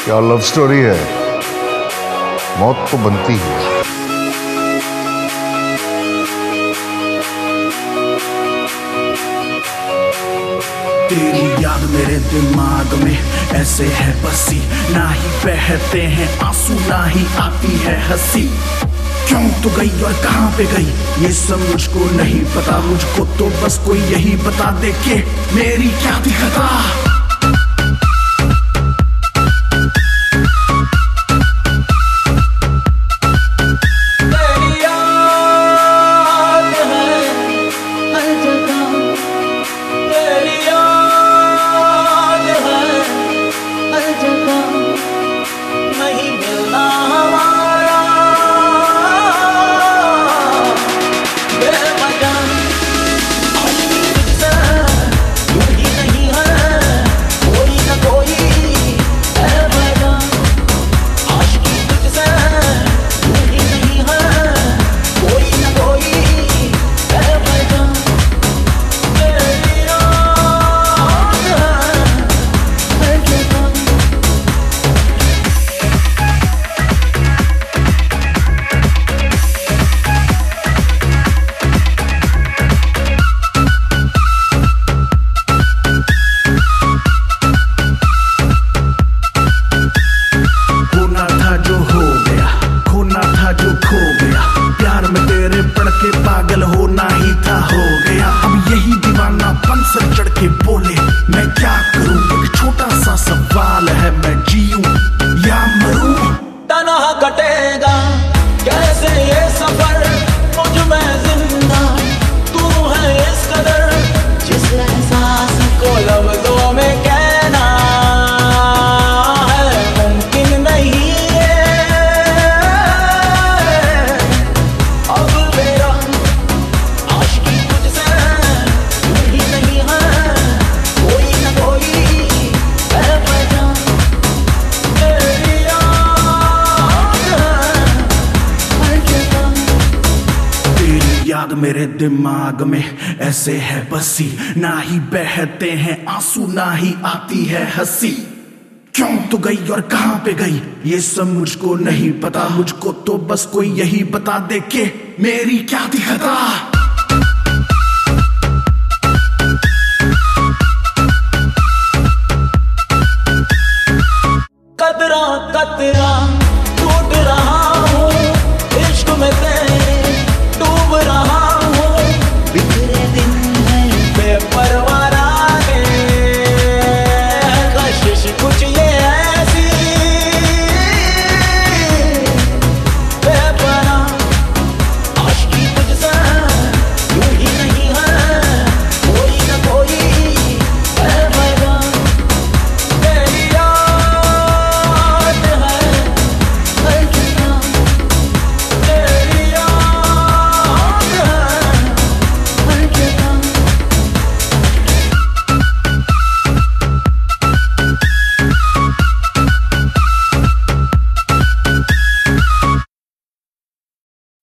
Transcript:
क्या love story है। मौत तो बनती है। तेरी याद मेरे दिमाग में ऐसे है बसी, ना ही बहते हैं आंसू ना ही आती है हंसी। क्यों तो गई और कहां पे गई ये सब मुझको नहीं पता, मुझको तो बस कोई यही बता दे कि मेरी क्या थी खता। पागल होना ही था हो गया, अब यही दीवानापन सर चढ़ के बोले मैं क्या करूं। एक छोटा सा सवाल है मैं जीऊं या मरूं। तन्हा कटेगा कैसे ये सफर, मुझ में जिंदा तू है इस कदर, जिस एहसास को लफ्जों में कहना है मुमकिन नहीं है। अब मेरा आशिकी तुझसे ही नहीं है, कोई न कोई है पहचान मेरी याद हर जगह। तेरी याद मेरे दिमाग में ऐसे है बसी, ना ही बहते हैं आंसू ना ही आती है हंसी। क्यों तो गई और कहां पे गई ये सब मुझको नहीं पता, मुझको तो बस कोई यही बता दे कि मेरी क्या थी खता।